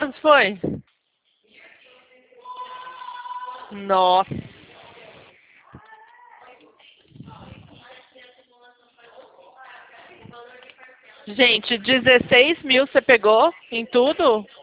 quantos foi? Nossa. Gente, 16 mil você pegou em tudo?